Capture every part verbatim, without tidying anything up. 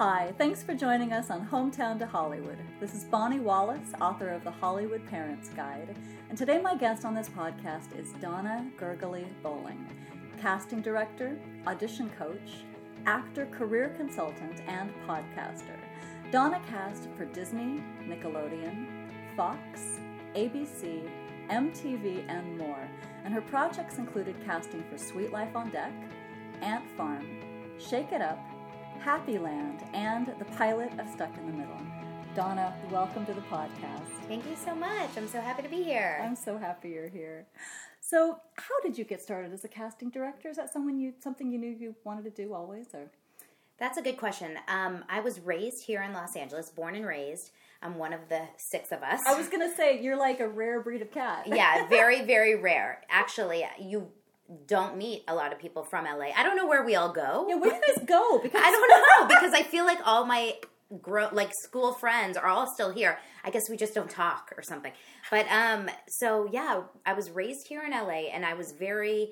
Hi, thanks for joining us on Hometown to Hollywood. This is Bonnie Wallace, author of The Hollywood Parents Guide, and today my guest on this podcast is Donna Gurgly Bowling, casting director, audition coach, actor, career consultant, and podcaster. Donna cast for Disney, Nickelodeon, Fox, A B C, M T V, and more, and her projects included casting for Sweet Life on Deck, Ant Farm, Shake It Up, Happy Land, and the pilot of Stuck in the Middle. Donna, welcome to the podcast. Thank you so much. I'm so happy to be here. I'm so happy you're here. So, how did you get started as a casting director? Is that someone you something you knew you wanted to do always, or? That's a good question. Um, I was raised here in Los Angeles, born and raised. I'm one of the six of us. I was going to say, you're like a rare breed of cat. Yeah, very, very rare. Actually, you don't meet a lot of people from L A. I don't know where we all go. Yeah, where do you guys go? Because I don't know, because I feel like all my gro- like school friends are all still here. I guess we just don't talk or something. But um, so yeah, I was raised here in L A, and I was very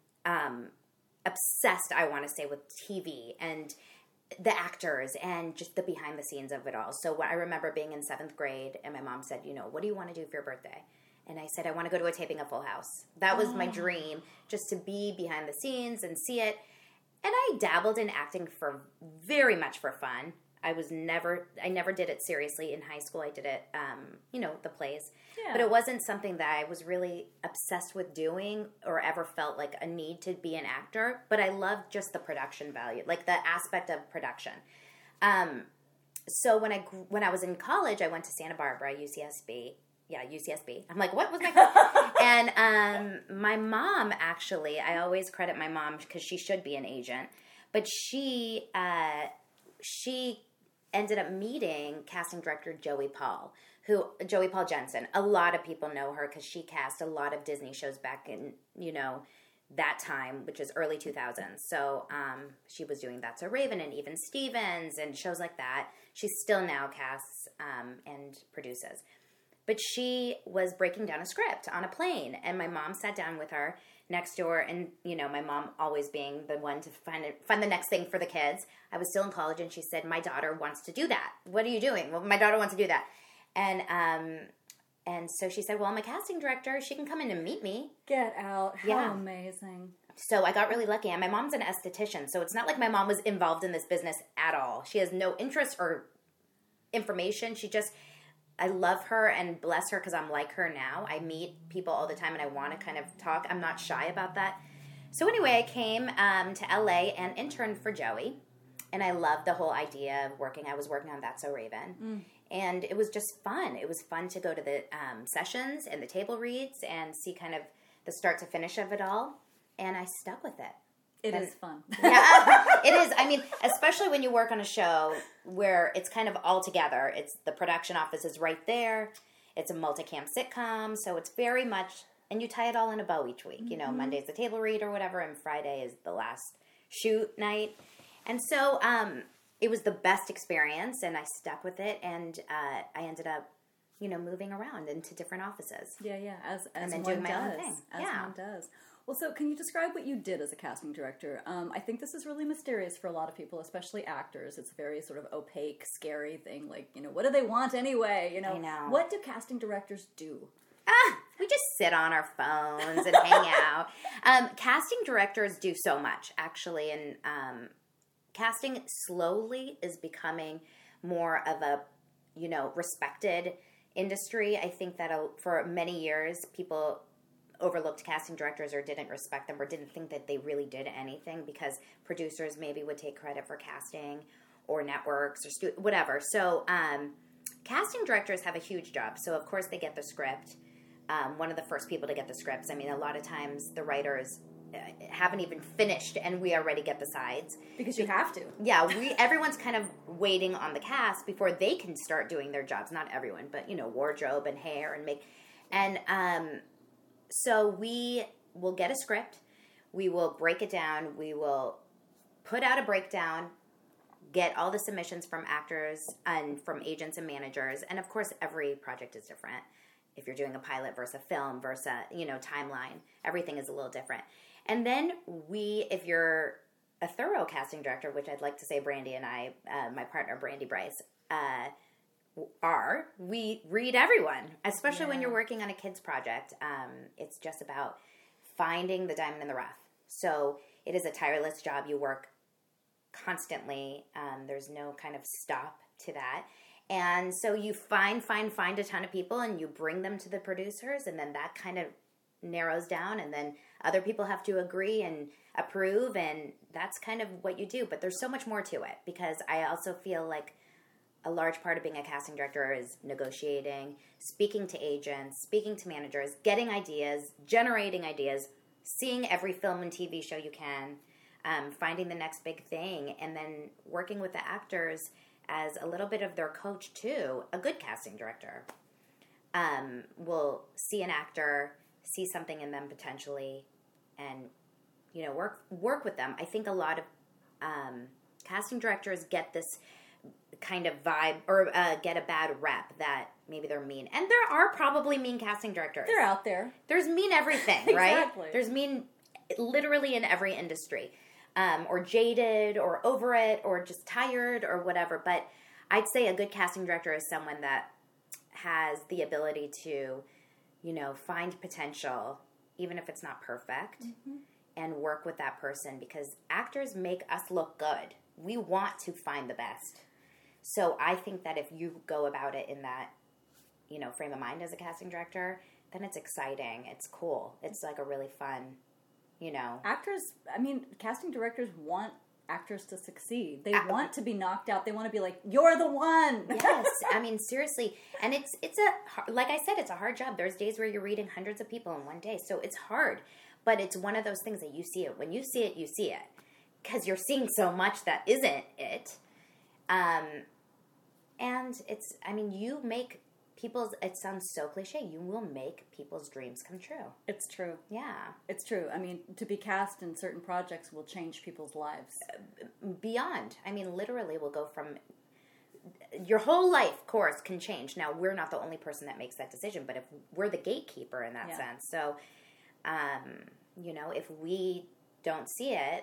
um, obsessed, I want to say, with T V and the actors and just the behind the scenes of it all. So I remember being in seventh grade, and my mom said, you know, what do you want to do for your birthday? And I said, I want to go to a taping of Full House. That was oh. my dream, just to be behind the scenes and see it. And I dabbled in acting for very much for fun. I was never, I never did it seriously in high school. I did it, um, you know, the plays. Yeah. But it wasn't something that I was really obsessed with doing or ever felt like a need to be an actor. But I loved just the production value, like the aspect of production. Um, so when I when I was in college, I went to Santa Barbara, U C S B. Yeah, U C S B. I'm like, what was my... and um, my mom, actually, I always credit my mom because she should be an agent, but she uh, she ended up meeting casting director Joey Paul, who Joey Paul Jensen. A lot of people know her because she cast a lot of Disney shows back in, you know, that time, which is early two thousands. So um, she was doing That's a Raven and Even Stevens and shows like that. She still now casts um, and produces. But she was breaking down a script on a plane, and my mom sat down with her next door, and, you know, my mom always being the one to find it, find the next thing for the kids. I was still in college, and she said, my daughter wants to do that. What are you doing? Well, my daughter wants to do that. And um, and so she said, well, I'm a casting director. She can come in and meet me. Get out. How yeah. amazing. So I got really lucky, and my mom's an esthetician, so it's not like my mom was involved in this business at all. She has no interest or information. She just... I love her and bless her because I'm like her now. I meet people all the time and I want to kind of talk. I'm not shy about that. So anyway, I came um, to L A and interned for Joey. And I loved the whole idea of working. I was working on That's So Raven. Mm. And it was just fun. It was fun to go to the um, sessions and the table reads and see kind of the start to finish of it all. And I stuck with it. It and, is fun. Yeah, it is. I mean, especially when you work on a show where it's kind of all together. It's the production office is right there. It's a multicam sitcom, so it's very much, and you tie it all in a bow each week. Mm-hmm. You know, Monday's the table read or whatever, and Friday is the last shoot night. And so um, it was the best experience, and I stuck with it, and uh, I ended up, you know, moving around into different offices. Yeah, yeah, as as and then one doing my does. own thing. As yeah. one does. Well, so can you describe what you did as a casting director? Um, I think this is really mysterious for a lot of people, especially actors. It's a very sort of opaque, scary thing. Like, you know, what do they want anyway? You know, I know. What do casting directors do? Ah, we just sit on our phones and hang out. Um, casting directors do so much, actually, and um, casting slowly is becoming more of a, you know, respected industry. I think that uh, for many years, people overlooked casting directors or didn't respect them or didn't think that they really did anything because producers maybe would take credit for casting or networks or stu- whatever. So um, casting directors have a huge job. So, of course, they get the script. Um, one of the first people to get the scripts. I mean, a lot of times the writers uh, haven't even finished and we already get the sides. Because you have to. Yeah, we everyone's kind of waiting on the cast before they can start doing their jobs. Not everyone, but, you know, wardrobe and hair and make... And... um So we will get a script, we will break it down, we will put out a breakdown, get all the submissions from actors and from agents and managers, and of course every project is different. If you're doing a pilot versus a film versus a, you know, timeline, everything is a little different. And then we, if you're a thorough casting director, which I'd like to say Brandy and I, uh, my partner Brandy Bryce, uh, are, we read everyone, especially yeah. when you're working on a kid's project. Um, it's just about finding the diamond in the rough. So it is a tireless job. You work constantly. Um, there's no kind of stop to that. And so you find, find, find a ton of people and you bring them to the producers, and then that kind of narrows down, and then other people have to agree and approve, and that's kind of what you do. But there's so much more to it, because I also feel like a large part of being a casting director is negotiating, speaking to agents, speaking to managers, getting ideas, generating ideas, seeing every film and T V show you can, um, finding the next big thing, and then working with the actors as a little bit of their coach too. A good casting director um, will see an actor, see something in them potentially, and you know work work with them. I think a lot of um, casting directors get this kind of vibe, or uh, get a bad rep that maybe they're mean. And there are probably mean casting directors. They're out there. There's mean everything, right? Exactly. There's mean literally in every industry. Um, or jaded, or over it, or just tired, or whatever. But I'd say a good casting director is someone that has the ability to, you know, find potential, even if it's not perfect, mm-hmm. and work with that person, because actors make us look good. We want to find the best. So I think that if you go about it in that, you know, frame of mind as a casting director, then it's exciting. It's cool. It's like a really fun, you know. Actors, I mean, casting directors want actors to succeed. They I, want to be knocked out. They want to be like, you're the one. Yes. I mean, seriously. And it's, it's a, like I said, it's a hard job. There's days where you're reading hundreds of people in one day. So it's hard. But it's one of those things that you see it. When you see it, you see it. Because you're seeing so much that isn't it. Um, and it's, I mean, you make people's, it sounds so cliche, you will make people's dreams come true. It's true. Yeah. It's true. I mean, to be cast in certain projects will change people's lives. Uh, beyond. I mean, literally will go from, your whole life course can change. Now, we're not the only person that makes that decision, but if we're the gatekeeper in that yeah. sense. So, um, you know, if we don't see it,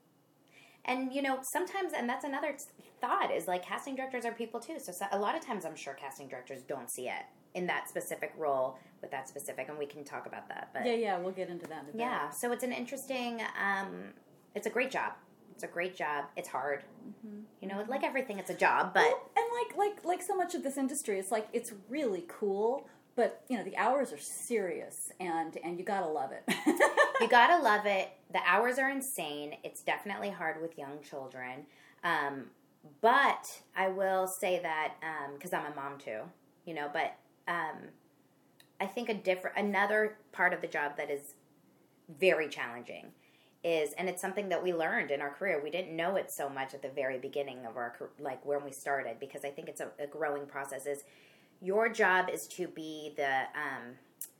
and, you know, sometimes, and that's another thought, is like casting directors are people too. So, so a lot of times I'm sure casting directors don't see it in that specific role with that specific, and we can talk about that. But yeah, yeah, we'll get into that in a bit. Yeah, so it's an interesting, um, it's a great job. It's a great job. It's hard. Mm-hmm. You know, like everything, it's a job, but. Well, and like, like, like so much of this industry, it's like, it's really cool, but, you know, the hours are serious, and, and you gotta love it. You gotta love it. The hours are insane. It's definitely hard with young children. Um, but I will say that, because um, I'm a mom too, you know, but um, I think a different, another part of the job that is very challenging is, and it's something that we learned in our career. We didn't know it so much at the very beginning of our, like when we started, because I think it's a, a growing process, is your job is to be the, um,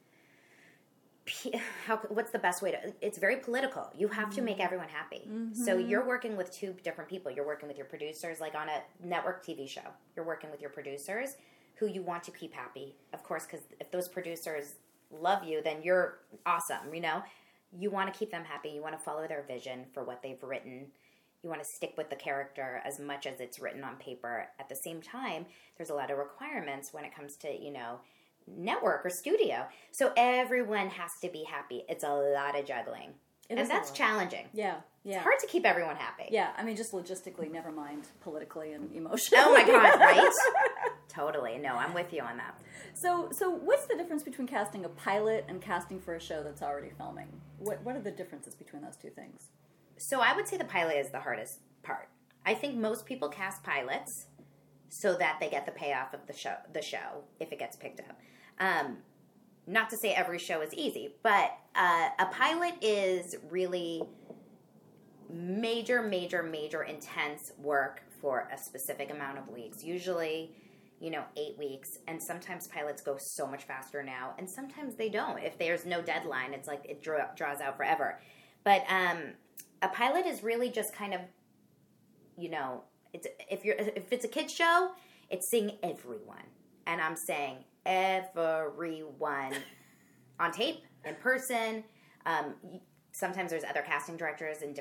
how, what's the best way to, it's very political. You have mm-hmm. to make everyone happy. Mm-hmm. So you're working with two different people. You're working with your producers, like on a network T V show. You're working with your producers who you want to keep happy, of course, because if those producers love you, then you're awesome, you know? You want to keep them happy. You want to follow their vision for what they've written. You want to stick with the character as much as it's written on paper. At the same time, there's a lot of requirements when it comes to, you know, network or studio. So everyone has to be happy. It's a lot of juggling. It and that's challenging. Yeah, yeah. It's hard to keep everyone happy. Yeah, I mean, just logistically, never mind politically and emotionally. Oh my God, right? Totally. No, I'm with you on that. So, so what's the difference between casting a pilot and casting for a show that's already filming? What What are the differences between those two things? So I would say the pilot is the hardest part. I think most people cast pilots so that they get the payoff of the show, the show if it gets picked up. Um, not to say every show is easy, but uh, a pilot is really major, major, major intense work for a specific amount of weeks. Usually, you know, eight weeks. And sometimes pilots go so much faster now, and sometimes they don't. If there's no deadline, it's like it draw, draws out forever. But um, a pilot is really just kind of, you know, it's if you're if it's a kid's show, it's seeing everyone, and I'm saying everyone on tape, in person. Um, sometimes there's other casting directors in different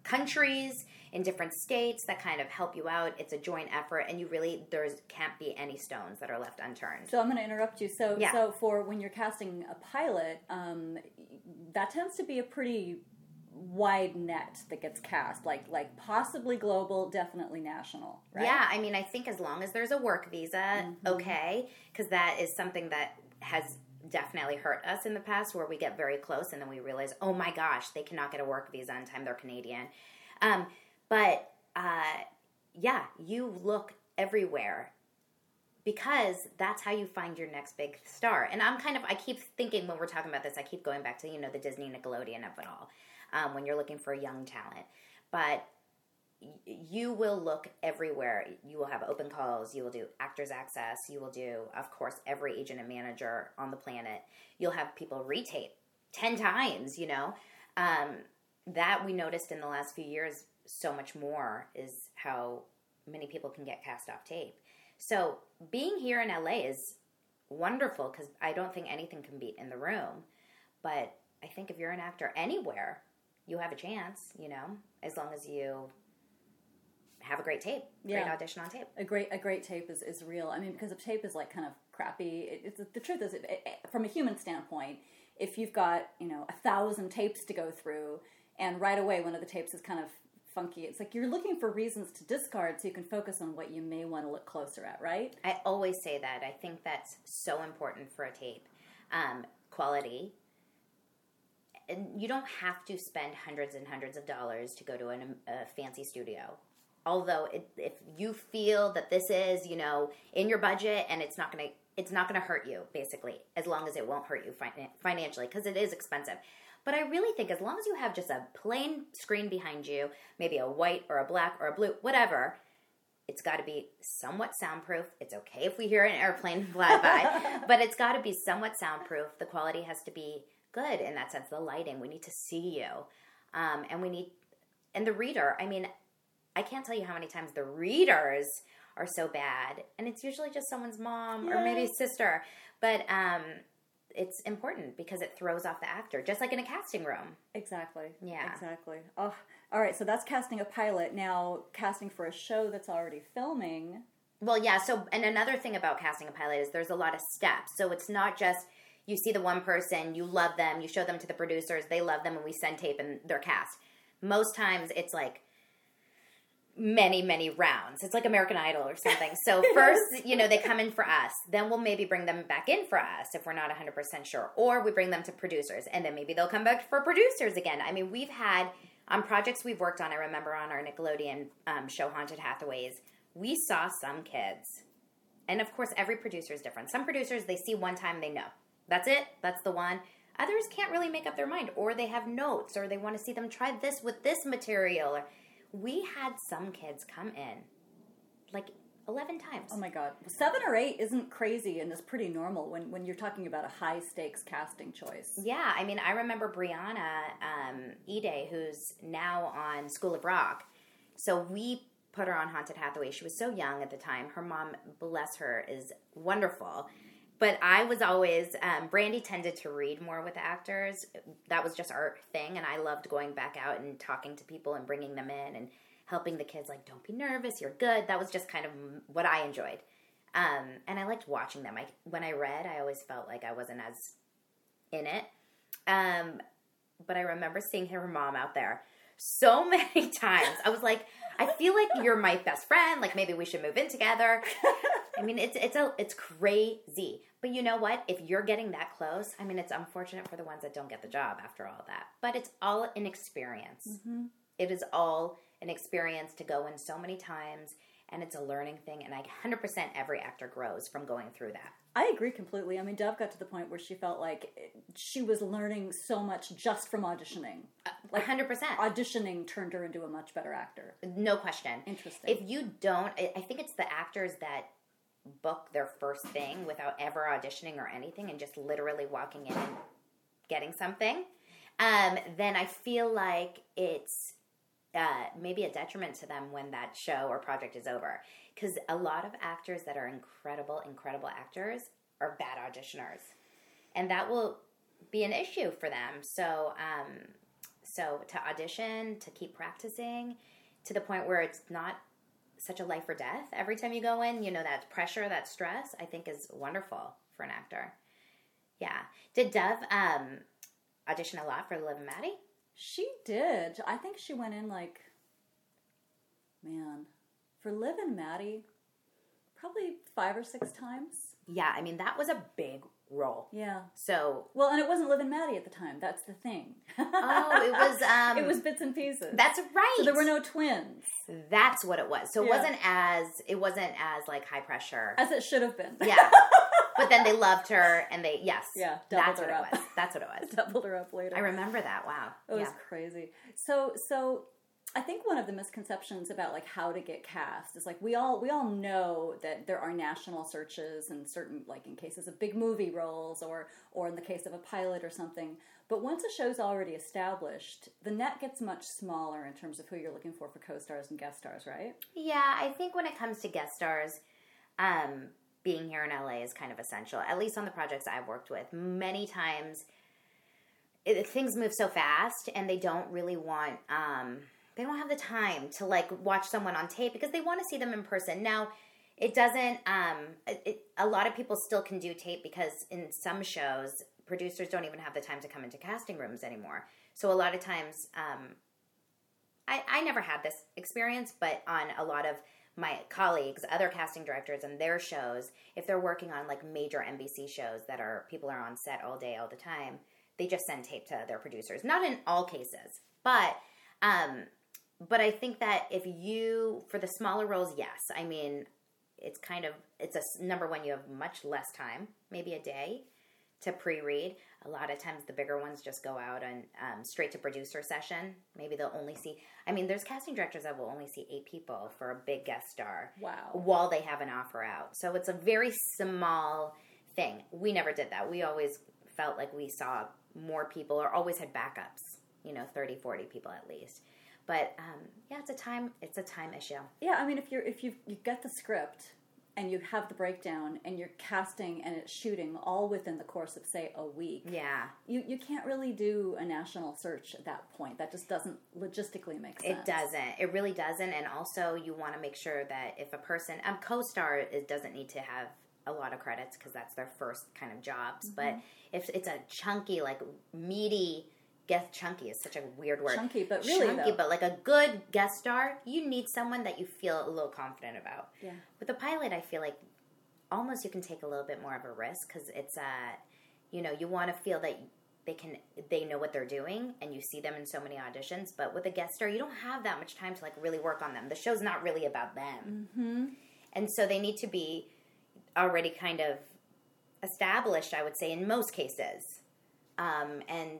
countries, in different states that kind of help you out. It's a joint effort, and you really, there can't be any stones that are left unturned. So I'm going to interrupt you. So, Yeah. so for when you're casting a pilot, um, that tends to be a pretty wide net that gets cast, like like possibly global, definitely national, right? Yeah, I mean, I think as long as there's a work visa, Mm-hmm. okay, because that is something that has definitely hurt us in the past, where we get very close and then we realize, oh my gosh, they cannot get a work visa in time, they're Canadian. Um, but uh, yeah, you look everywhere, because that's how you find your next big star. And I'm kind of, I keep thinking when we're talking about this, I keep going back to, you know, the Disney Nickelodeon of it all, um, when you're looking for a young talent. But y- you will look everywhere. You will have open calls. You will do Actors Access. You will do, of course, every agent and manager on the planet. You'll have people retape ten times, you know. Um, that we noticed in the last few years so much more is how many people can get cast off tape. So being here in L A is wonderful, because I don't think anything can beat in the room. But I think if you're an actor anywhere, you have a chance, you know, as long as you have a great tape, great Yeah. audition on tape. A great a great tape is, is real. I mean, because if tape is like kind of crappy, it, it's the truth is, it, it, from a human standpoint, if you've got, you know, a thousand tapes to go through, and right away one of the tapes is kind of funky, it's like you're looking for reasons to discard so you can focus on what you may want to look closer at, right? I always say that. I think that's so important for a tape. Um, quality. And you don't have to spend hundreds and hundreds of dollars to go to an, a fancy studio. Although, it, if you feel that this is, you know, in your budget, and it's not going to, it's not going to hurt you, basically, as long as it won't hurt you fin- financially, because it is expensive. But I really think as long as you have just a plain screen behind you, maybe a white or a black or a blue, whatever, it's got to be somewhat soundproof. It's okay if we hear an airplane fly by, but it's got to be somewhat soundproof. The quality has to be good in that sense. The lighting, we need to see you. Um, and we need, and the reader, I mean, I can't tell you how many times the readers are so bad. And it's usually just someone's mom or maybe sister. But um, it's important because it throws off the actor, just like in a casting room. Exactly. Yeah. Exactly. Oh, all right. So that's casting a pilot. Now, casting for a show that's already filming. Well, yeah. So, and another thing about casting a pilot is there's a lot of steps. So it's not just you see the one person, you love them, you show them to the producers, they love them, and we send tape and they're cast. Most times it's like many, many rounds. It's like American Idol or something. So first, you know, they come in for us. Then we'll maybe bring them back in for us if we're not one hundred percent sure. Or we bring them to producers. And then maybe they'll come back for producers again. I mean, we've had, on projects we've worked on, I remember on our Nickelodeon um, show, Haunted Hathaways, we saw some kids. And of course, every producer is different. Some producers, they see one time, they know. That's it. That's the one. Others can't really make up their mind. Or they have notes. Or they want to see them try this with this material. We had some kids come in like eleven times. Oh my God. Seven or eight isn't crazy and is pretty normal when, when you're talking about a high stakes casting choice. Yeah. I mean, I remember Brianna um, Ide, who's now on School of Rock. So we put her on Haunted Hathaway. She was so young at the time. Her mom, bless her, is wonderful. But I was always, um, Brandy tended to read more with actors. That was just our thing. And I loved going back out and talking to people and bringing them in and helping the kids, like, don't be nervous, you're good. That was just kind of what I enjoyed. Um, and I liked watching them. I, when I read, I always felt like I wasn't as in it. Um, but I remember seeing her mom out there so many times. I was like, I feel like you're my best friend. Like, maybe we should move in together. I mean, it's it's a it's crazy. But you know what? If you're getting that close, I mean, it's unfortunate for the ones that don't get the job after all that. But it's all an experience. Mm-hmm. It is all an experience to go in so many times, and it's a learning thing. And I one hundred percent every actor grows from going through that. I agree completely. I mean, Dove got to the point where she felt like she was learning so much just from auditioning. Like one hundred percent. Auditioning turned her into a much better actor. No question. Interesting. If you don't, I think it's the actors that book their first thing without ever auditioning or anything and just literally walking in and getting something, um, then I feel like it's uh, maybe a detriment to them when that show or project is over. Because a lot of actors that are incredible, incredible actors are bad auditioners. And that will be an issue for them. So, um, So to audition, to keep practicing, to the point where it's not such a life or death every time you go in, you know, that pressure, that stress, I think is wonderful for an actor. Yeah. Did Dove um, audition a lot for Liv and Maddie? She did. I think she went in like, man, for Liv and Maddie, probably five or six times. Yeah, I mean, that was a big role. Yeah. So. Well, and it wasn't Liv and Maddie at the time. That's the thing. Oh, it was. Um, it was bits and pieces. That's right. So there were no twins. That's what it was. So it yeah. wasn't as it wasn't as like high pressure as it should have been. Yeah. But then they loved her, and they yes, yeah, that's what her it up. was. That's what it was. Doubled her up later. I remember that. Wow, it was yeah. crazy. So so. I think one of the misconceptions about like how to get cast is like we all we all know that there are national searches and certain like in cases of big movie roles or or in the case of a pilot or something. But once a show's already established, the net gets much smaller in terms of who you're looking for for co-stars and guest stars, right? Yeah, I think when it comes to guest stars, um, being here in L A is kind of essential. At least on the projects I've worked with, many times it, things move so fast, and they don't really want. Um, They don't have the time to, like, watch someone on tape because they want to see them in person. Now, it doesn't, um, it, a lot of people still can do tape because in some shows, producers don't even have the time to come into casting rooms anymore. So a lot of times, um, I, I never had this experience, but on a lot of my colleagues, other casting directors and their shows, if they're working on, like, major N B C shows that are, people are on set all day, all the time, they just send tape to their producers. Not in all cases, but... Um, But I think that if you, for the smaller roles, yes. I mean, it's kind of, it's a, number one, you have much less time, maybe a day, to pre-read. A lot of times the bigger ones just go out and um, straight to producer session. Maybe they'll only see, I mean, there's casting directors that will only see eight people for a big guest star. Wow. While they have an offer out. So it's a very small thing. We never did that. We always felt like we saw more people or always had backups, you know, thirty, forty people at least. But um, yeah, it's a time it's a time issue. Yeah, I mean, if you're if you you get the script and you have the breakdown and you're casting and it's shooting all within the course of say a week, yeah, you you can't really do a national search at that point. That just doesn't logistically make sense. It doesn't. It really doesn't. And also, you want to make sure that if a person um co-star it doesn't need to have a lot of credits because that's their first kind of jobs. Mm-hmm. But if it's a chunky, like meaty. Guest chunky is such a weird word. Chunky, but really chunky, though. But like a good guest star, you need someone that you feel a little confident about. Yeah. With a pilot, I feel like almost you can take a little bit more of a risk because it's uh, you know, you want to feel that they can they know what they're doing and you see them in so many auditions. But with a guest star, you don't have that much time to like really work on them. The show's not really about them, mm-hmm. and so they need to be already kind of established. I would say in most cases, um, and.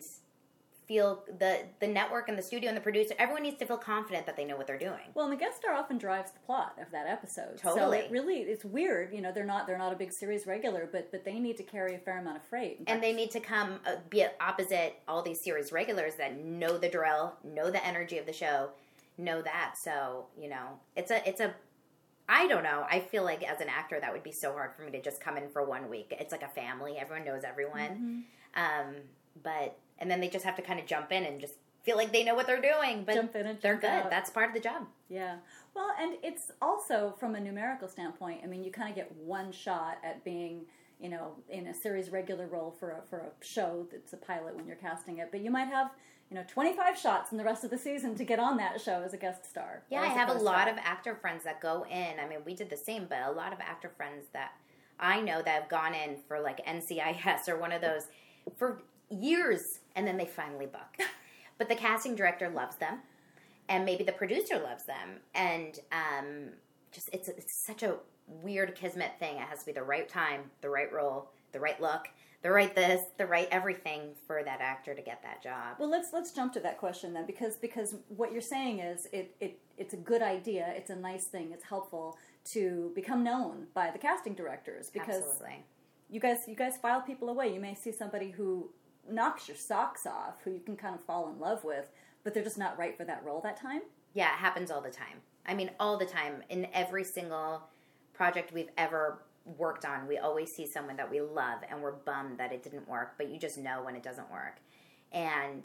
Feel the the network and the studio and the producer, everyone needs to feel confident that they know what they're doing. Well, and the guest star often drives the plot of that episode. Totally. So it really, it's weird. You know, they're not they're not a big series regular, but but they need to carry a fair amount of freight. And they need to come uh, be opposite all these series regulars that know the drill, know the energy of the show, know that. So you know, it's a it's a. I don't know. I feel like as an actor, that would be so hard for me to just come in for one week. It's like a family. Everyone knows everyone. Mm-hmm. Um, but. And then they just have to kind of jump in and just feel like they know what they're doing. But jump in and they're jump good. out. That's part of the job. Yeah. Well, and it's also from a numerical standpoint. I mean, you kind of get one shot at being, you know, in a series regular role for a, for a show that's a pilot when you're casting it. But you might have, you know, twenty-five shots in the rest of the season to get on that show as a guest star. Yeah, I have a lot of actor friends that go in. I mean, we did the same, but a lot of actor friends that I know that have gone in for like N C I S or one of those for years, and then they finally book. But the casting director loves them, and maybe the producer loves them, and um, just it's it's such a weird kismet thing. It has to be the right time, the right role, the right look, the right this, the right everything for that actor to get that job. Well, let's let's jump to that question then, because because what you're saying is it, it it's a good idea, it's a nice thing, it's helpful to become known by the casting directors, because Absolutely. you guys you guys file people away. You may see somebody who knocks your socks off, who you can kind of fall in love with, but they're just not right for that role that time. Yeah, it happens all the time. I mean, all the time. In every single project we've ever worked on, we always see someone that we love, and we're bummed that it didn't work, but you just know when it doesn't work. And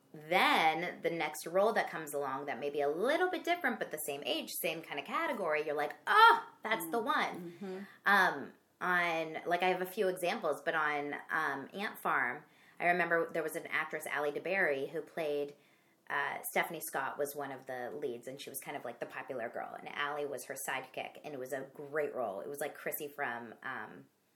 then the next role that comes along that may be a little bit different, but the same age, same kind of category, you're like, oh, that's mm-hmm. the one. Mm-hmm. Um, on, like, I have a few examples, but on um, Ant Farm, I remember there was an actress, Ally DeBerry, who played, uh, Stephanie Scott was one of the leads, and she was kind of like the popular girl, and Ally was her sidekick, and it was a great role. It was like Chrissy from um,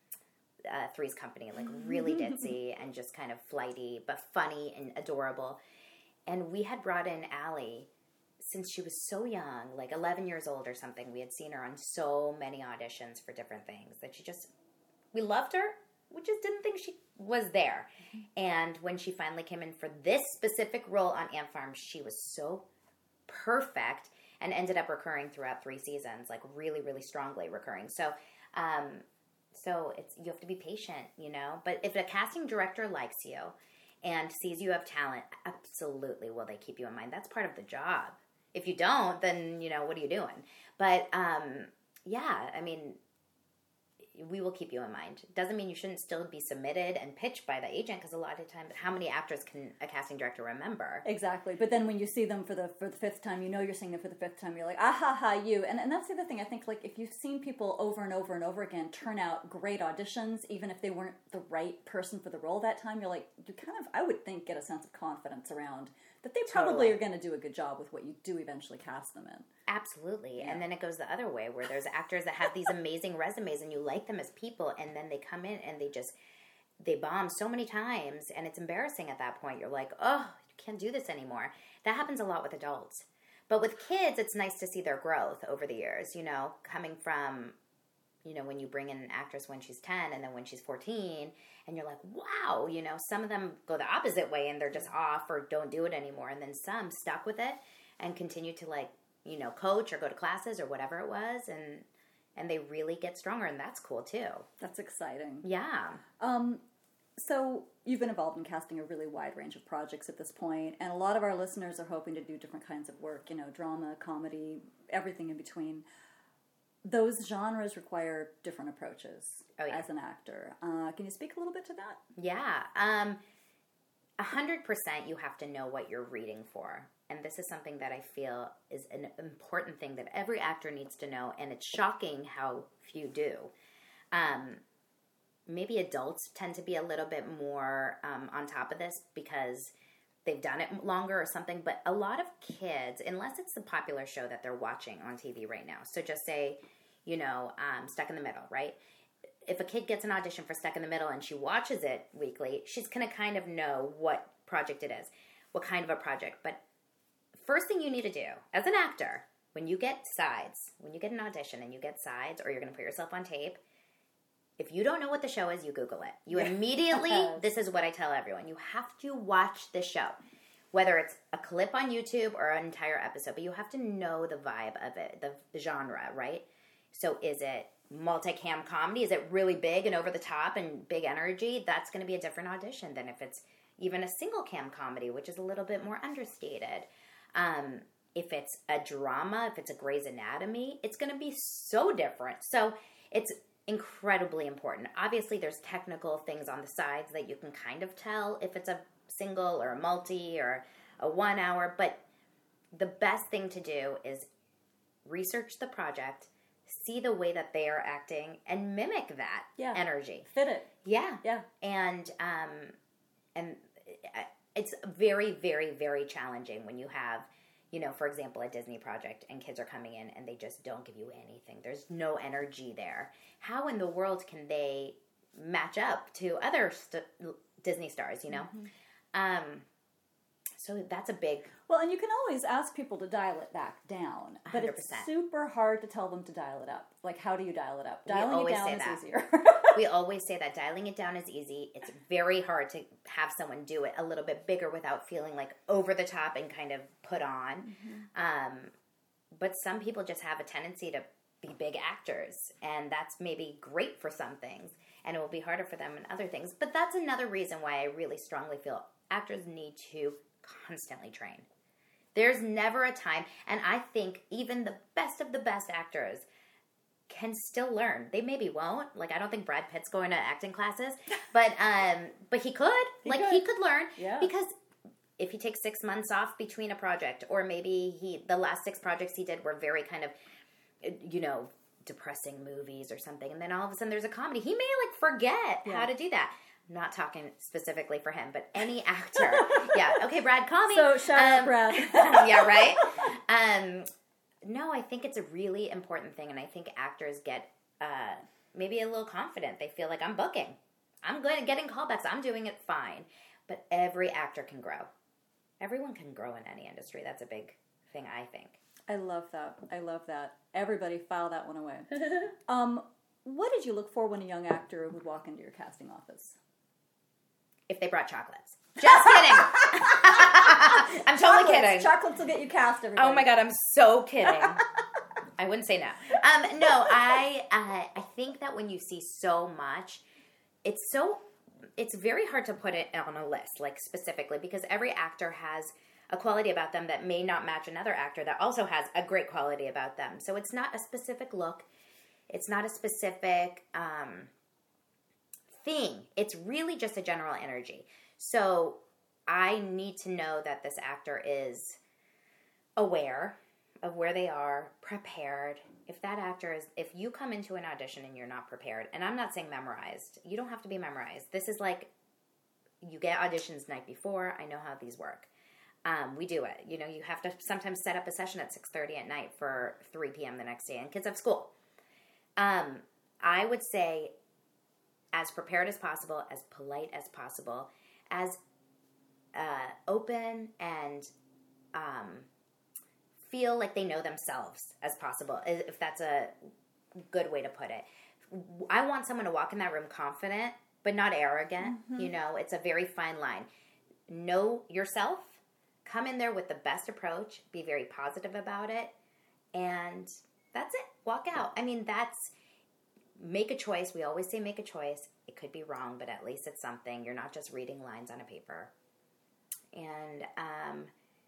uh, Three's Company, like really ditzy and just kind of flighty, but funny and adorable. And we had brought in Ally since she was so young, like eleven years old or something. We had seen her on so many auditions for different things that she just, we loved her. We just didn't think she was there. And when she finally came in for this specific role on Ant Farm, she was so perfect and ended up recurring throughout three seasons, like really, really strongly recurring. So, um, so it's, you have to be patient, you know, but if a casting director likes you and sees you have talent, absolutely will they keep you in mind. That's part of the job. If you don't, then, you know, what are you doing? But, um, yeah, I mean, we will keep you in mind. Doesn't mean you shouldn't still be submitted and pitched by the agent, because a lot of times, how many actors can a casting director remember? Exactly. But then when you see them for the for the fifth time, you know you're seeing them for the fifth time. You're like, ah ha ha, you. And and that's the other thing. I think, like, if you've seen people over and over and over again turn out great auditions, even if they weren't the right person for the role that time, you're like, you kind of, I would think, get a sense of confidence around that they probably Totally. are going to do a good job with what you do eventually cast them in. Absolutely. Yeah. And then it goes the other way, where there's actors that have these amazing resumes and you like them as people, and then they come in and they just, they bomb so many times, and it's embarrassing at that point. You're like, oh, you can't do this anymore. That happens a lot with adults. But with kids, it's nice to see their growth over the years, you know, coming from, you know, when you bring in an actress when she's ten and then when she's fourteen, and you're like, wow, you know, some of them go the opposite way and they're just off or don't do it anymore. And then some stuck with it and continue to, like, you know, coach or go to classes or whatever it was, and and they really get stronger, and that's cool too. That's exciting. Yeah. Um, so you've been involved in casting a really wide range of projects at this point, and a lot of our listeners are hoping to do different kinds of work, you know, drama, comedy, everything in between. Those genres require different approaches oh, yeah. as an actor. Uh, can you speak a little bit to that? Yeah. Um, a hundred percent you have to know what you're reading for. And this is something that I feel is an important thing that every actor needs to know, and it's shocking how few do. Um, maybe adults tend to be a little bit more um, on top of this because they've done it longer or something, but a lot of kids, unless it's the popular show that they're watching on T V right now, so just say, you know, um, Stuck in the Middle, right? If a kid gets an audition for Stuck in the Middle and she watches it weekly, she's going to kind of know what project it is, what kind of a project. But first thing you need to do as an actor, when you get sides, when you get an audition and you get sides, or you're going to put yourself on tape, if you don't know what the show is, you Google it. You immediately, this is what I tell everyone, you have to watch the show. Whether it's a clip on YouTube or an entire episode, but you have to know the vibe of it, the, the genre, right? So is it multicam comedy? Is it really big and over the top and big energy? That's going to be a different audition than if it's even a single cam comedy, which is a little bit more understated. Um, if it's a drama, if it's a Grey's Anatomy, it's going to be so different. So it's incredibly important. Obviously, there's technical things on the sides that you can kind of tell if it's a single or a multi or a one hour, but the best thing to do is research the project, see the way that they are acting, and mimic that yeah. energy. Fit it. Yeah. Yeah. And, um, and it's very, very, very challenging when you have, you know, for example, a Disney project and kids are coming in and they just don't give you anything. There's no energy there. How in the world can they match up to other st- Disney stars, you know? Mm-hmm. Um, so that's a big... Well, and you can always ask people to dial it back down, but one hundred percent. It's super hard to tell them to dial it up. Like, how do you dial it up? Dialing we always it down say is that. easier. We always say that dialing it down is easy. It's very hard to have someone do it a little bit bigger without feeling like over the top and kind of put on. Mm-hmm. Um, but some people just have a tendency to be big actors, and that's maybe great for some things, and it will be harder for them in other things. But that's another reason why I really strongly feel actors need to constantly train. There's never a time, and I think even the best of the best actors can still learn. They maybe won't. Like, I don't think Brad Pitt's going to acting classes, but um, but he could. He like, could. he could learn. Yeah. Because if he takes six months off between a project, or maybe he the last six projects he did were very kind of, you know, depressing movies or something, and then all of a sudden there's a comedy, he may like forget yeah. how to do that. I'm not talking specifically for him, but any actor. Yeah. Okay, Brad, call me. So shout um, out Brad. Yeah, right? Um, no, I think it's a really important thing, and I think actors get uh, maybe a little confident. They feel like, I'm booking. I'm good at getting callbacks. I'm doing it fine. But every actor can grow. Everyone can grow in any industry. That's a big thing, I think. I love that. I love that. Everybody file that one away. um, what did you look for when a young actor would walk into your casting office? If they brought chocolates. Just kidding. I'm totally chocolates. kidding. Chocolates will get you cast, everybody. Oh my God, I'm so kidding. I wouldn't say no. Um, no, I uh, I think that when you see so much, it's so it's very hard to put it on a list, like specifically, because every actor has a quality about them that may not match another actor that also has a great quality about them. So it's not a specific look. It's not a specific um, thing. It's really just a general energy. So I need to know that this actor is aware of where they are, prepared. If that actor is, if you come into an audition and you're not prepared, and I'm not saying memorized, you don't have to be memorized. This is like, you get auditions the night before. I know how these work. Um, we do it. You know, you have to sometimes set up a session at six thirty at night for three p.m. the next day, and kids have school. Um, I would say as prepared as possible, as polite as possible, as uh, open and um, feel like they know themselves as possible, if that's a good way to put it. I want someone to walk in that room confident, but not arrogant. Mm-hmm. You know, it's a very fine line. Know yourself. Come in there with the best approach. Be very positive about it. And that's it. Walk out. I mean, that's, make a choice. We always say make a choice. It could be wrong, but at least it's something. You're not just reading lines on a paper. And, um,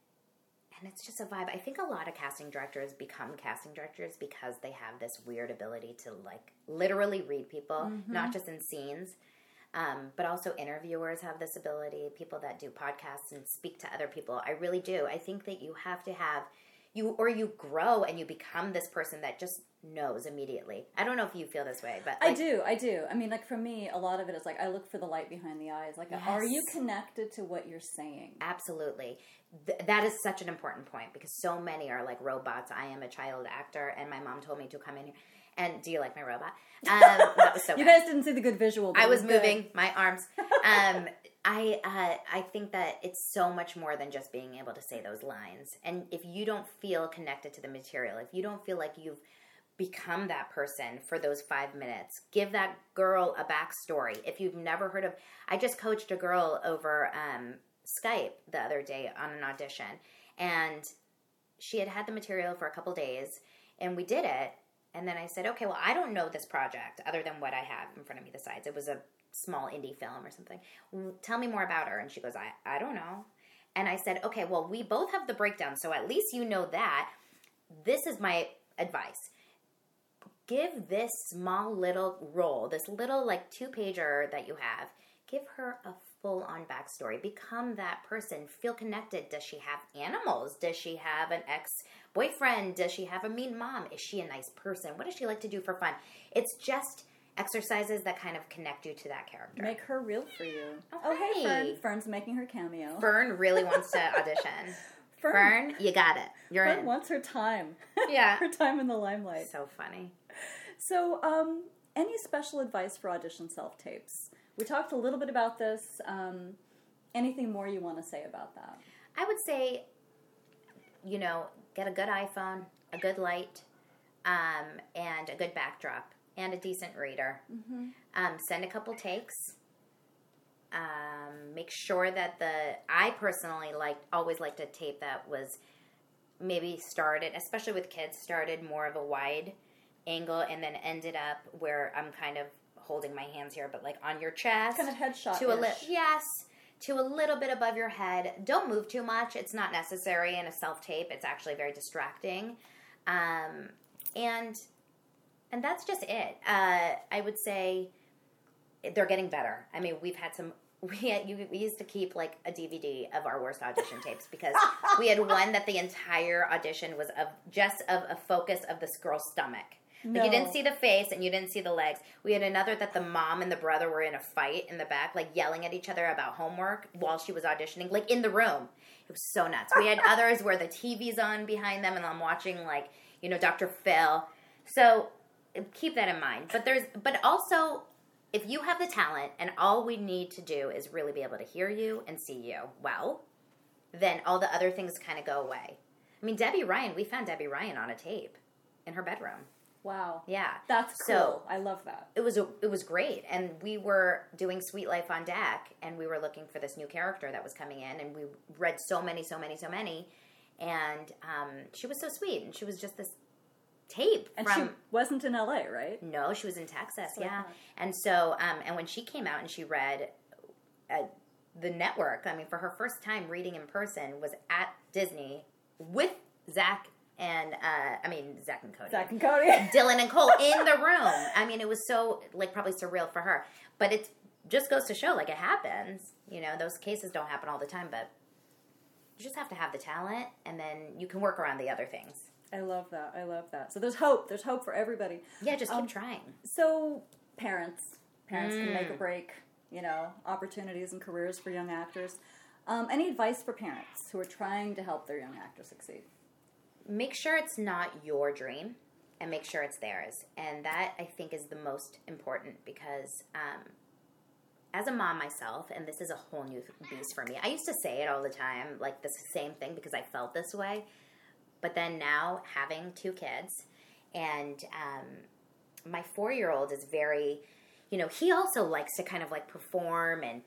and it's just a vibe. I think a lot of casting directors become casting directors because they have this weird ability to, like, literally read people, mm-hmm. not just in scenes. Um, but also interviewers have this ability, people that do podcasts and speak to other people. I really do. I think that you have to have, you or you grow and you become this person that just knows immediately. I don't know if you feel this way, but like, I do, I do. I mean, like for me, a lot of it is like, I look for the light behind the eyes. Like, yes. Are you connected to what you're saying? Absolutely. Th- that is such an important point because so many are like robots. I am a child actor and my mom told me to come in here. And do you like my robot? Um, that was so you good. guys didn't see the good visual. But I was it moving good. my arms. Um, I uh, I think that it's so much more than just being able to say those lines. And if you don't feel connected to the material, if you don't feel like you've become that person for those five minutes, give that girl a backstory. If you've never heard of, I just coached a girl over um, Skype the other day on an audition, and she had had the material for a couple days, and we did it. And then I said, okay, well, I don't know this project other than what I have in front of me, the sides. It was a small indie film or something. Tell me more about her. And she goes, I, I don't know. And I said, okay, well, we both have the breakdown, so at least you know that. This is my advice. Give this small little role, this little like two-pager that you have, give her a full-on backstory. Become that person. Feel connected. Does she have animals? Does she have an ex-boyfriend? Does she have a mean mom? Is she a nice person? What does she like to do for fun? It's just exercises that kind of connect you to that character. Make her real for you. Oh, oh hey, hey, Fern. Fern's making her cameo. Fern really wants to audition. Fern, Fern, you got it. You're Fern in. wants her time. Yeah. Her time in the limelight. So funny. So, um, any special advice for audition self-tapes? We talked a little bit about this. Um, anything more you want to say about that? I would say, you know, get a good iPhone, a good light, um, and a good backdrop, and a decent reader. Mm-hmm. Um, send a couple takes. Um, make sure that the, I personally like, always liked a tape that was maybe started, especially with kids, started more of a wide angle and then ended up where I'm kind of holding my hands here, but like on your chest. Kind of headshot. To a li- yes, to a little bit above your head. Don't move too much. It's not necessary in a self-tape. It's actually very distracting. Um, and and that's just it. Uh, I would say they're getting better. I mean, we've had some we had, you, we used to keep like a D V D of our worst audition tapes because we had one that the entire audition was of just of a focus of this girl's stomach. No. Like you didn't see the face and you didn't see the legs. We had another that the mom and the brother were in a fight in the back, like yelling at each other about homework while she was auditioning, like in the room. It was so nuts. We had others where the T V's on behind them and I'm watching like, you know, Doctor Phil. So keep that in mind. But there's, but also, if you have the talent and all we need to do is really be able to hear you and see you well, then all the other things kind of go away. I mean, Debbie Ryan, we found Debbie Ryan on a tape in her bedroom. Wow. Yeah. That's cool. So, I love that. It was a, it was great. And we were doing Sweet Life on deck, and we were looking for this new character that was coming in, and we read so many, so many, so many. And um, she was so sweet, and she was just this tape. And from, she wasn't in L A, right? No, she was in Texas, So yeah. fun. And so, um, and when she came out and she read uh, the network, I mean, for her first time reading in person was at Disney with Zach and, uh, I mean, Zach and Cody. Zach and Cody. Dylan and Cole in the room. I mean, it was so, like, probably surreal for her. But it just goes to show, like, it happens. You know, those cases don't happen all the time, but you just have to have the talent, and then you can work around the other things. I love that. I love that. So there's hope. There's hope for everybody. Yeah, just keep Um, trying. So parents, parents Mm. can make or break, you know, opportunities and careers for young actors. Um, any advice for parents who are trying to help their young actors succeed? Make sure it's not your dream, and make sure it's theirs. And that, I think, is the most important because um, as a mom myself, and this is a whole new beast for me, I used to say it all the time, like the same thing because I felt this way. But then now, having two kids, and um, my four-year-old is very, you know, he also likes to kind of like perform, and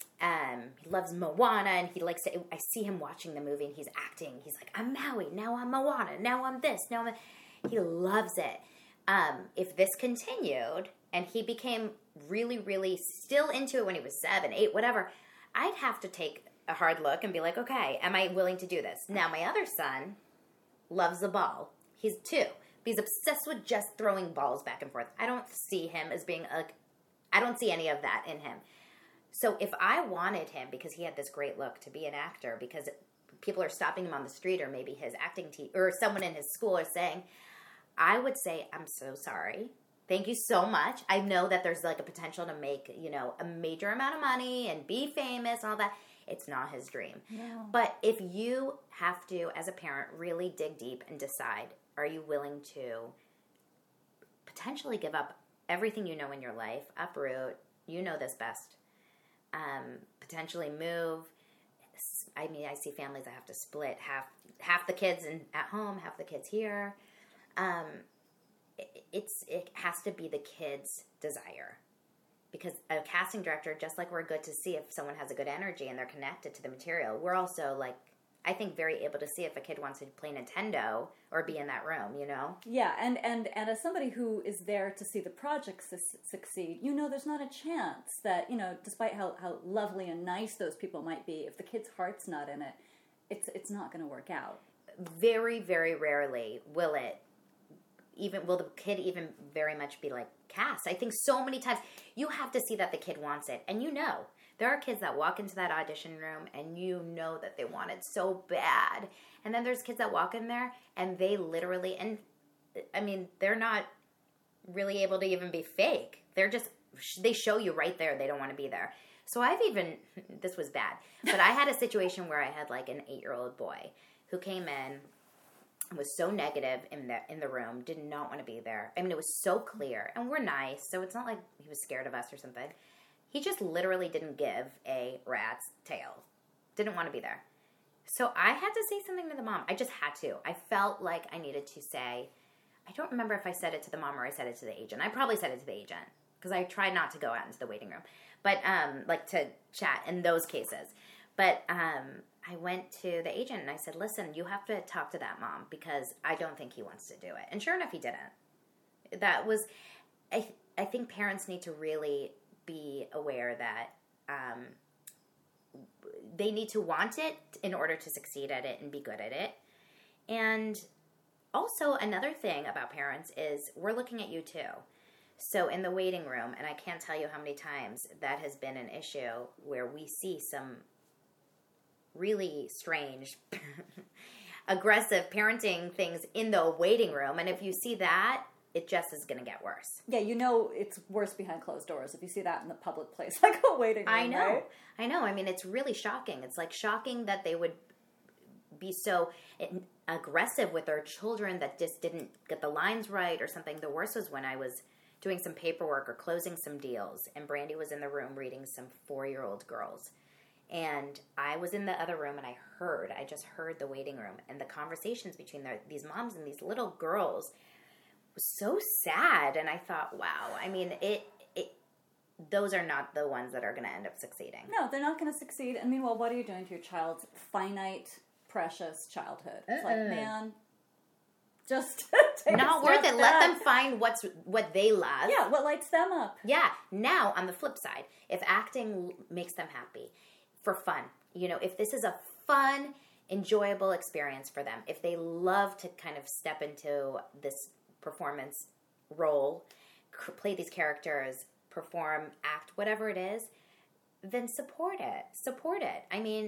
um, he loves Moana, and he likes to, I see him watching the movie, and he's acting. He's like, I'm Maui, now I'm Moana, now I'm this, now I'm... He loves it. Um, if this continued, and he became really, really still into it when he was seven, eight, whatever, I'd have to take a hard look and be like, okay, am I willing to do this? Now, my other son loves the ball. He's two. He's obsessed with just throwing balls back and forth. I don't see him as being a... I don't see any of that in him. So if I wanted him, because he had this great look, to be an actor, because people are stopping him on the street, or maybe his acting team, or someone in his school is saying, I would say, I'm so sorry. Thank you so much. I know that there's like a potential to make, you know, a major amount of money and be famous and all that. It's not his dream. No. But if you have to, as a parent, really dig deep and decide, are you willing to potentially give up everything you know in your life, uproot, you know this best, um, potentially move. I mean, I see families that have to split half half the kids in, at home, half the kids here. Um, it, it's it has to be the kid's desire. Because a casting director, just like we're good to see if someone has a good energy and they're connected to the material, we're also, like, I think very able to see if a kid wants to play Nintendo or be in that room, you know? Yeah, and, and, and as somebody who is there to see the project su- succeed, you know there's not a chance that, you know, despite how, how lovely and nice those people might be, if the kid's heart's not in it, it's it's not going to work out. Very, very rarely will it even, will the kid even very much be like cast. I think so many times you have to see that the kid wants it. And you know, there are kids that walk into that audition room and you know that they want it so bad. And then there's kids that walk in there and they literally, and I mean, they're not really able to even be fake. They're just, they show you right there they don't want to be there. So I've even, this was bad, but I had a situation where I had like an eight-year-old boy who came in, was so negative in the in the room, did not want to be there. I mean, it was so clear, and we're nice, so it's not like he was scared of us or something. He just literally didn't give a rat's tail. Didn't want to be there. So I had to say something to the mom. I just had to. I felt like I needed to say, I don't remember if I said it to the mom or I said it to the agent. I probably said it to the agent, because I tried not to go out into the waiting room, but um, like to chat in those cases. But um, I went to the agent and I said, listen, you have to talk to that mom because I don't think he wants to do it. And sure enough, he didn't. That was, I, I think parents need to really be aware that um, they need to want it in order to succeed at it and be good at it. And also another thing about parents is we're looking at you too. So in the waiting room, and I can't tell you how many times that has been an issue where we see some really strange, aggressive parenting things in the waiting room. And if you see that, it just is going to get worse. Yeah, you know it's worse behind closed doors if you see that in the public place, like a waiting room, I know. Right? I know. I mean, it's really shocking. It's like shocking that they would be so aggressive with their children that just didn't get the lines right or something. The worst was when I was doing some paperwork or closing some deals, and Brandy was in the room reading some four-year-old girls. And I was in the other room, and I heard, I just heard the waiting room, and the conversations between the, these moms and these little girls was so sad. And I thought, wow, I mean, it, it those are not the ones that are going to end up succeeding. No, they're not going to succeed. And meanwhile, what are you doing to your child's finite, precious childhood? It's like, man, just take not a worth step it. back. Let them find what's what they love. Yeah, what lights them up. Yeah. Now, on the flip side, if acting makes them happy for fun, you know, if this is a fun, enjoyable experience for them, if they love to kind of step into this performance role, c- play these characters, perform, act, whatever it is, then support it. Support it. I mean,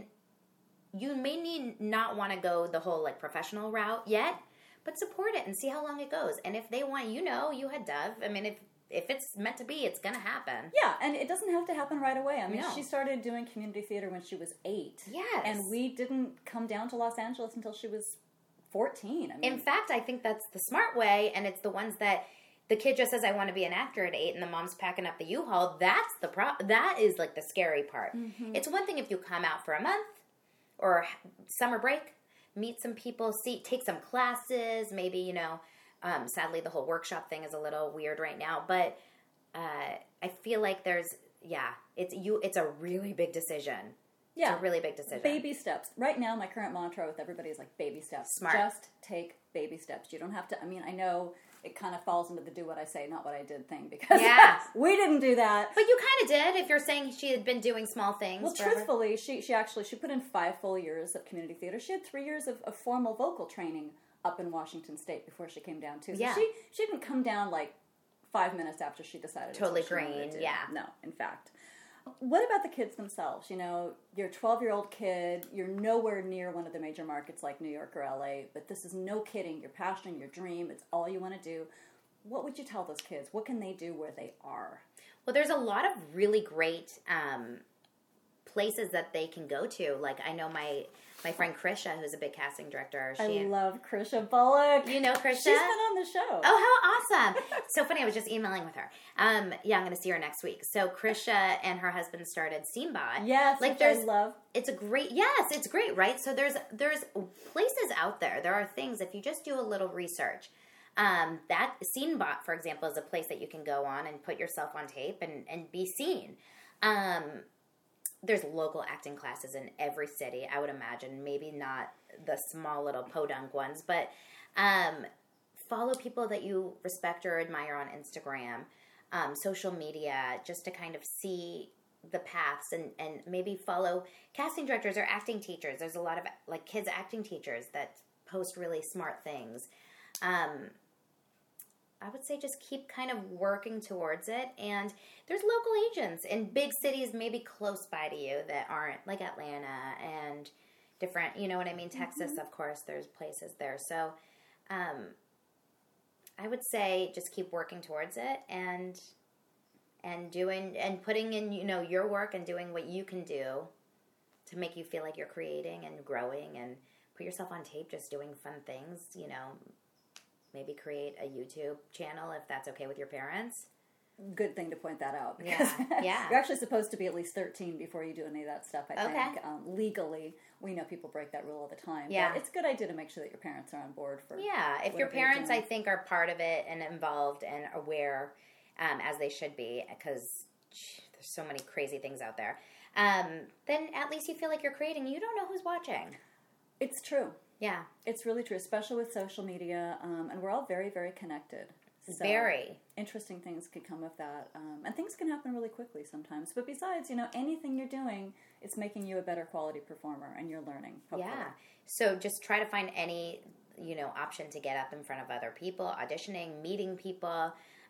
you may need not want to go the whole like professional route yet, but support it and see how long it goes. And if they want, you know, you had Dove. I mean, if if it's meant to be, it's going to happen. Yeah, and it doesn't have to happen right away. I mean, No. she started doing community theater when she was eight. Yes. And we didn't come down to Los Angeles until she was fourteen. I mean, In fact, I think that's the smart way, and it's the ones that the kid just says, I want to be an actor at eight, and the mom's packing up the U-Haul. That's the pro- That is like the scary part. Mm-hmm. It's one thing if you come out for a month or summer break, meet some people, see, take some classes, maybe, you know, um, sadly the whole workshop thing is a little weird right now, but uh, I feel like there's, yeah, it's you. It's a really big decision. yeah, It's a really big decision. baby steps. Right now, my current mantra with everybody is like baby steps. Smart. Just take baby steps. You don't have to, I mean, I know it kind of falls into the do what I say, not what I did thing, because Yeah. we didn't do that. But you kind of did if you're saying she had been doing small things. Well, forever. truthfully, she she actually she put in five full years of community theater. She had three years of, of formal vocal training up in Washington State before she came down too. So Yeah. she she didn't come down like five minutes after she decided. it's Totally what she wanted green, to do. yeah. No, in fact. What about the kids themselves? You know, you're a twelve-year-old kid. You're nowhere near one of the major markets like New York or L A, but this is no kidding. Your passion, your dream. It's all you want to do. What would you tell those kids? What can they do where they are? Well, there's a lot of really great um, places that they can go to. Like I know my my friend Krisha, who's a big casting director. She, I love Krisha Bullock. you know Krisha? She's been on the show. Oh, how awesome! So funny. I was just emailing with her. Um, yeah, I'm going to see her next week. So Krisha and her husband started Scene-Bot. Yes, like which there's I love. It's a great, yes, it's great, right? So there's there's places out there. There are things if you just do a little research. Um, that Scene-Bot, for example, is a place that you can go on and put yourself on tape and, and be seen. Um, there's local acting classes in every city, I would imagine. Maybe not the small little podunk ones, but um, follow people that you respect or admire on Instagram, um, social media, just to kind of see the paths and, and maybe follow casting directors or acting teachers. There's a lot of like kids acting teachers that post really smart things. Um, I would say just keep kind of working towards it. And there's local agents in big cities, maybe close by to you that aren't like Atlanta and different, you know what I mean? Texas, Mm-hmm. of course, there's places there. So, um, I would say just keep working towards it and, and doing, and putting in, you know, your work and doing what you can do to make you feel like you're creating and growing and put yourself on tape, just doing fun things, you know. Maybe create a YouTube channel if that's okay with your parents. Good thing to point that out. Because Yeah, yeah. you're actually supposed to be at least thirteen before you do any of that stuff, I Okay. think. Um, legally, we know people break that rule all the time. Yeah. But it's a good idea to make sure that your parents are on board for Yeah, if your whatever you're parents, I doing. think, are part of it and involved and aware, um, as they should be, because there's so many crazy things out there, um, then at least you feel like you're creating. You don't know who's watching. It's true. Yeah, It's really true, especially with social media. Um, and we're all very, very connected. So very. interesting things could come of that. Um, and things can happen really quickly sometimes. But besides, you know, anything you're doing, it's making you a better quality performer and you're learning. Hopefully. Yeah. So just try to find any, you know, option to get up in front of other people, auditioning, meeting people.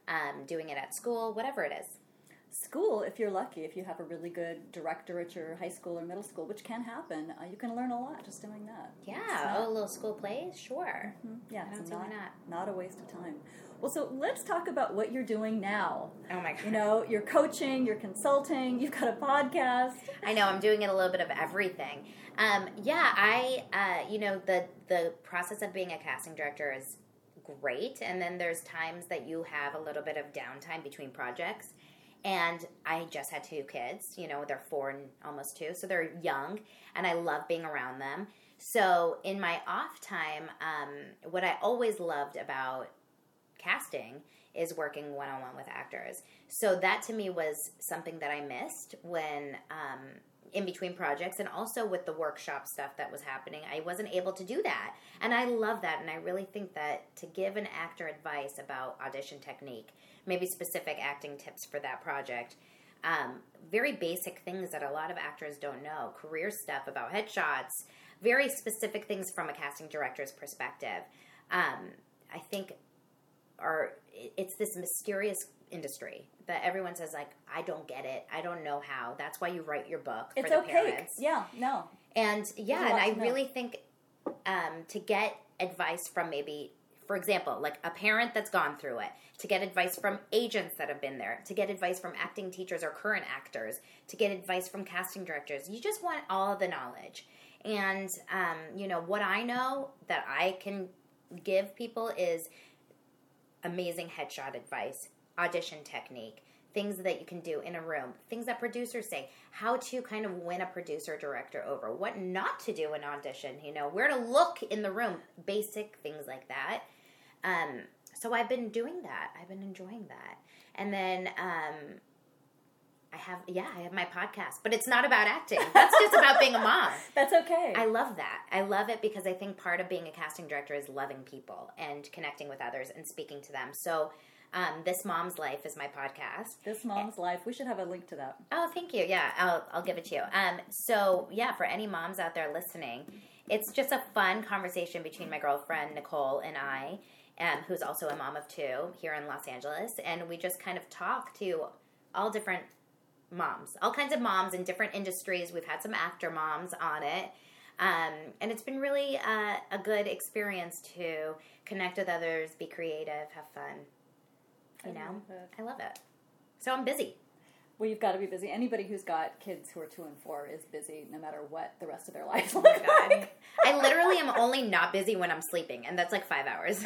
um, doing it at school, whatever it is. School, if you're lucky, if you have a really good director at your high school or middle school, which can happen, uh, you can learn a lot just doing that. Yeah, not, oh, a little school plays, sure. Mm-hmm. Yeah, I don't it's see not, why not. not a waste of time. Well, so let's talk about what you're doing now. Oh my God. You know, you're coaching, you're consulting, you've got a podcast. I know, I'm doing it a little bit of everything. Um, yeah, I, uh, you know, the, the process of being a casting director is great, and then there's times that you have a little bit of downtime between projects. And I just had two kids, you know, they're four and almost two, so they're young, and I love being around them. So in my off time, um, what I always loved about casting is working one-on-one with actors. So that to me was something that I missed when um, in between projects, and also with the workshop stuff that was happening, I wasn't able to do that. And I love that, and I really think that to give an actor advice about audition technique, maybe specific acting tips for that project, um, very basic things that a lot of actors don't know, career stuff about headshots, very specific things from a casting director's perspective. Um, I think are it's this mysterious industry that everyone says, like, I don't get it, I don't know how. That's why you write your book for it's the okay. parents. Yeah, no. And yeah, There's a and lot I to know. really think um, to get advice from maybe, for example, like a parent that's gone through it, to get advice from agents that have been there, to get advice from acting teachers or current actors, to get advice from casting directors. You just want all of the knowledge. And, um, you know, what I know that I can give people is amazing headshot advice, audition technique, things that you can do in a room, things that producers say, how to kind of win a producer or director over, what not to do in audition, you know, where to look in the room, basic things like that. Um, so I've been doing that. I've been enjoying that. And then um, I have, yeah, I have my podcast, but it's not about acting. That's just about being a mom. That's okay. I love that. I love it because I think part of being a casting director is loving people and connecting with others and speaking to them. So um, This Mom's Life is my podcast. This Mom's Life. We should have a link to that. Oh, thank you. Yeah, I'll I'll give it to you. Um, so yeah, for any moms out there listening, it's just a fun conversation between my girlfriend Nicole and I, um, who's also a mom of two here in Los Angeles, and we just kind of talk to all different moms, all kinds of moms in different industries. We've had some actor moms on it, um, and it's been really uh, a good experience to connect with others, be creative, have fun. You I know, love it. I love it. So I'm busy. Well, you've got to be busy. Anybody who's got kids who are two and four is busy no matter what the rest of their lives Oh look my God. like. I literally am only not busy when I'm sleeping, and that's like five hours.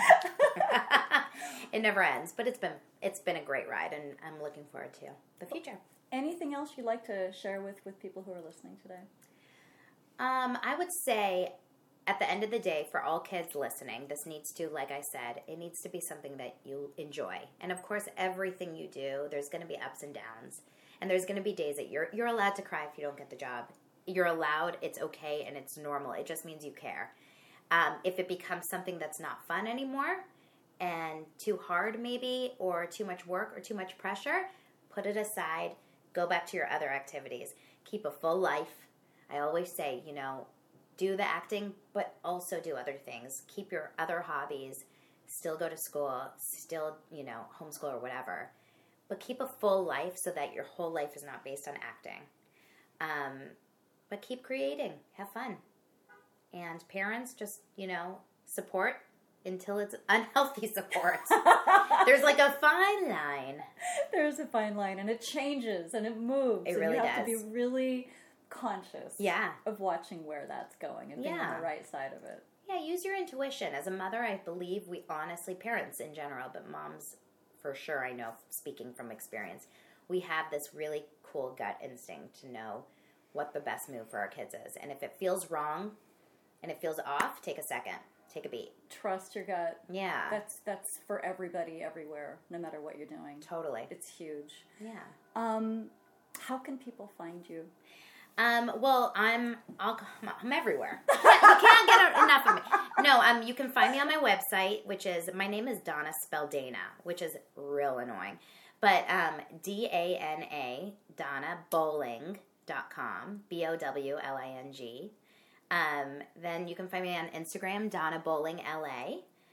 It never ends, but it's been it's been a great ride, and I'm looking forward to the future. Anything else you'd like to share with, with people who are listening today? Um, I would say, at the end of the day, for all kids listening, this needs to, like I said, it needs to be something that you enjoy. And of course, everything you do, there's going to be ups and downs. And there's going to be days that you're you're allowed to cry if you don't get the job. You're allowed, it's okay, and it's normal. It just means you care. Um, if it becomes something that's not fun anymore, and too hard maybe, or too much work, or too much pressure, put it aside. Go back to your other activities. Keep a full life. I always say, you know, do the acting, but also do other things. Keep your other hobbies. Still go to school. Still, you know, homeschool or whatever. But keep a full life so that your whole life is not based on acting. Um, but keep creating. Have fun. And parents, just, you know, support until it's unhealthy support. There's like a fine line. There's a fine line, and it changes, and it moves. It and really you have does. to be really conscious Yeah. of watching where that's going and being Yeah. on the right side of it. Yeah, use your intuition. As a mother, I believe we honestly, parents in general, but moms for sure, I know, speaking from experience, we have this really cool gut instinct to know what the best move for our kids is. And if it feels wrong and it feels off, take a second. Take a beat. Trust your gut. Yeah. That's that's for everybody, everywhere, no matter what you're doing. Totally. It's huge. Yeah. Um, how can people find you? Um, well, I'm I'll, I'm everywhere. You can't, you can't get enough of me. No, um, you can find me on my website, which is, my name is Dana Speldana, which is real annoying. But um, D A N A, Dana Bowling dot com, B O W L I N G. Um, then you can find me on Instagram, Dana Bowling L A.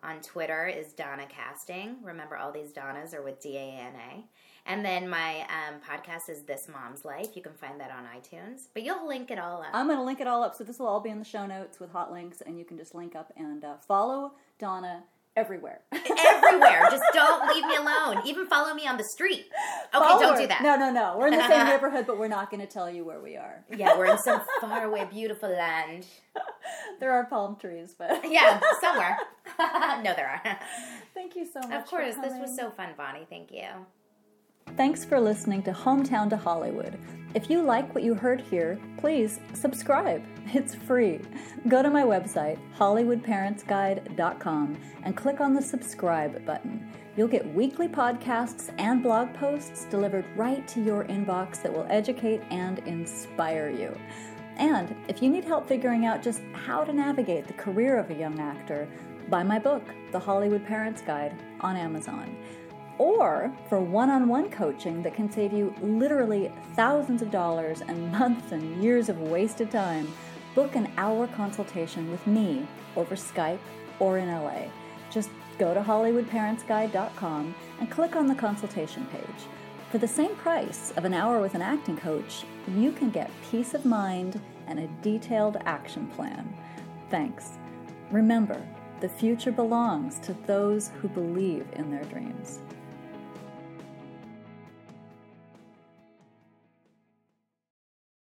on Twitter is Donna Casting. Remember, all these Donnas are with D A N A. And then my um, podcast is This Mom's Life. You can find that on iTunes. But you'll link it all up. I'm going to link it all up. So this will all be in the show notes with hot links. And you can just link up and uh, follow Donna everywhere. Everywhere. Just don't leave me alone. Even follow me on the street. Okay, Follow don't her. do that. No, no, no. We're in the same neighborhood, but we're not going to tell you where we are. Yeah, we're in some faraway, beautiful land. There are palm trees, but... Yeah, somewhere. No, there are. Thank you so much. Of course. for This coming. was so fun, Bonnie. Thank you. Thanks for listening to Hometown to Hollywood. If you like what you heard here, please subscribe. It's free. Go to my website, hollywood parents guide dot com, and click on the subscribe button. You'll get weekly podcasts and blog posts delivered right to your inbox that will educate and inspire you. And if you need help figuring out just how to navigate the career of a young actor, buy my book, The Hollywood Parents Guide, on Amazon. Or for one-on-one coaching that can save you literally thousands of dollars and months and years of wasted time, book an hour consultation with me over Skype or in L A. Just go to hollywood parents guide dot com and click on the consultation page. For the same price of an hour with an acting coach, you can get peace of mind and a detailed action plan. Thanks. Remember, the future belongs to those who believe in their dreams.